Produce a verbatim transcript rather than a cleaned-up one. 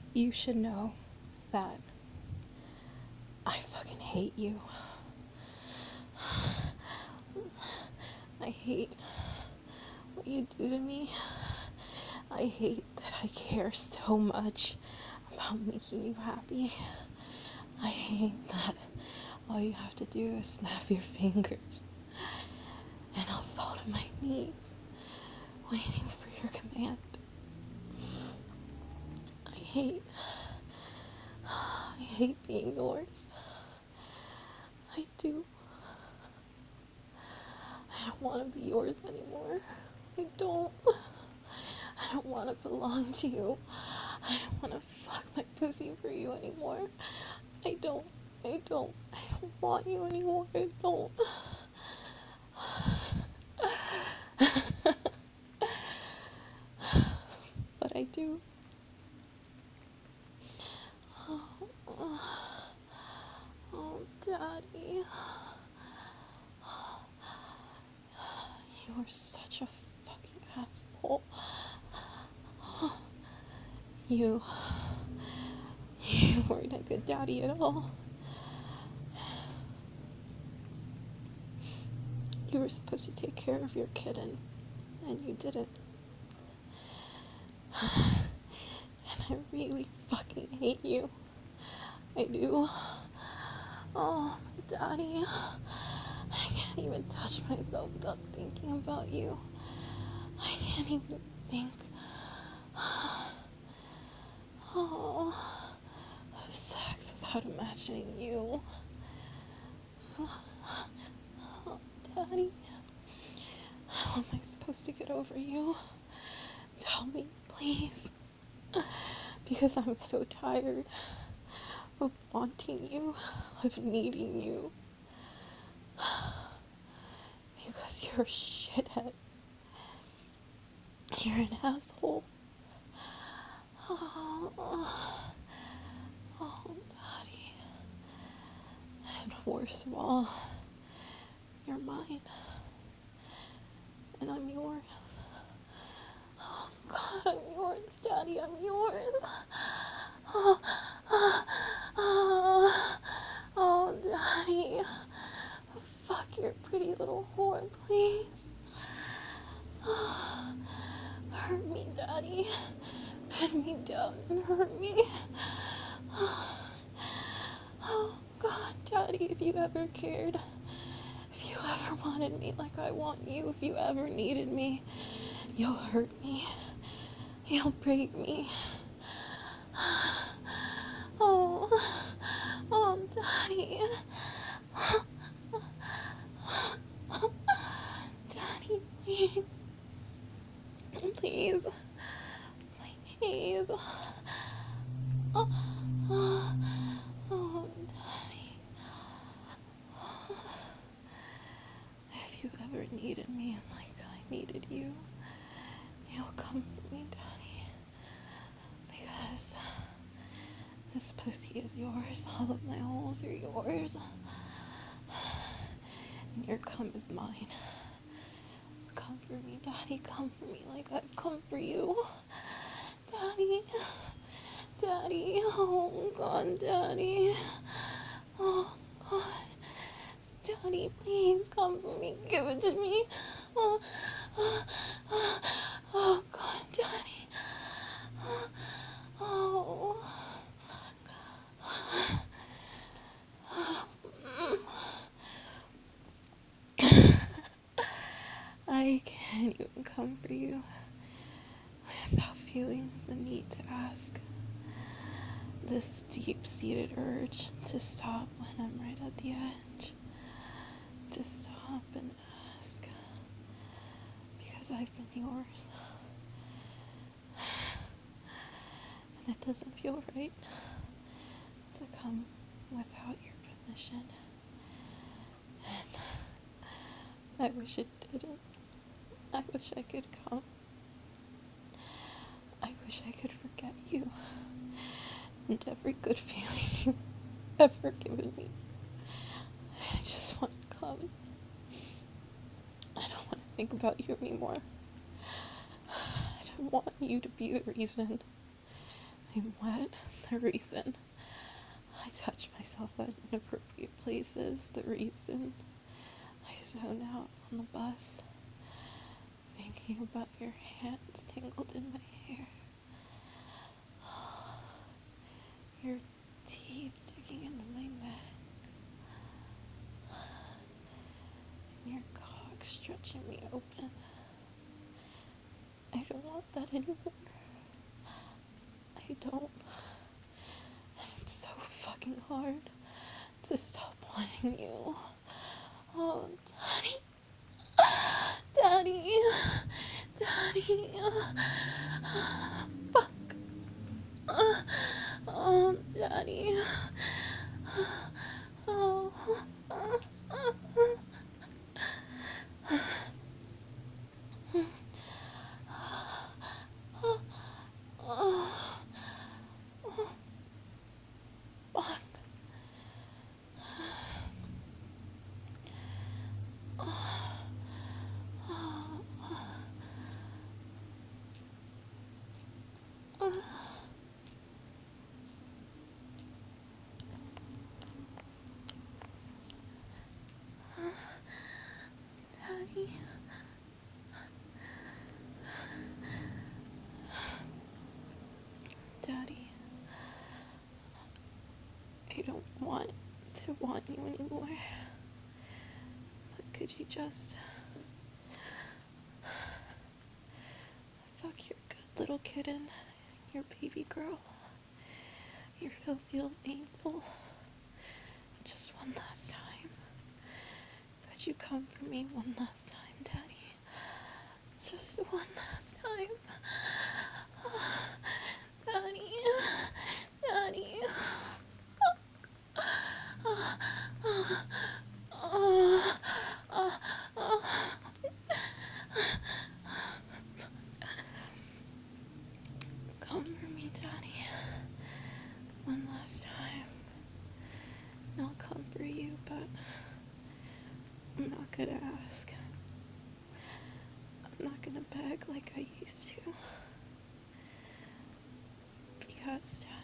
You should know that I fucking hate you. I hate what you do to me. I hate that I care so much about making you happy. I hate that all you have to do is snap your fingers and I'll fall to my knees waiting for your command. I hate, I hate being yours. I do. I don't want to be yours anymore. I don't. I don't want to belong to you. I don't want to fuck my pussy for you anymore. I don't. I don't. I don't want you anymore. I don't. But I do. Oh, oh, Daddy. You are such a fucking asshole. You. You weren't a good daddy at all. You were supposed to take care of your kitten, and you didn't. And I really fucking hate you. I do. Oh, Daddy. I can't even touch myself without thinking about you. I can't even think. Oh, of sex without imagining you. Oh, Daddy. How am I supposed to get over you? Tell me, please. Because I'm so tired of wanting you, of needing you. Because you're a shithead. You're an asshole. Oh, oh, Daddy. And worst of all, you're mine. And I'm yours. Oh, God, I'm yours, Daddy. I'm yours. Oh, oh, oh, oh, Daddy. Fuck your pretty little whore, please. Oh, hurt me, Daddy. Pin me down and hurt me. Oh, God, Daddy, if you ever cared, if you ever wanted me like I want you, if you ever needed me, you'll hurt me. You'll break me. Oh, oh, Daddy. Daddy, please. Please. Please. Oh, oh, oh, Daddy. If you ever needed me like I needed you, you'll come for me, Daddy. Because this pussy is yours. All of my holes are yours. And your cum is mine. Come for me, Daddy. Come for me like I've come for you. Daddy. Daddy. Oh, God, Daddy. Oh, God. Daddy, please come for me. Give it to me. Oh, oh, oh, oh God, Daddy. Oh. I can't even come for you without feeling the need to ask. This deep-seated urge to stop when I'm right at the edge. To stop and ask. Because I've been yours. And it doesn't feel right to come without your permission. And I wish it didn't. I wish I could come. I wish I could forget you and every good feeling you've ever given me. I just want to come. I don't want to think about you anymore. I don't want you to be the reason I'm wet. The reason I touch myself at inappropriate places. The reason I zone out on the bus, thinking about your hands tangled in my hair. Your teeth digging into my neck. And your cock stretching me open. I don't want that anymore. I don't. And it's so fucking hard to stop wanting you. Oh, Daddy. Daddy. Daddy. Fuck. Oh, Daddy. Oh. Fuck. Daddy. Daddy. I don't want to want you anymore. But could you just fuck your good little kitten, your baby girl, your filthy little angel, just one last time? Could you come for me one last time, Daddy? Just one last time. Daddy. Daddy. Come for me, Daddy. One last time. And I'll come for you, but I'm not gonna ask. I'm not gonna beg like I used to. Because,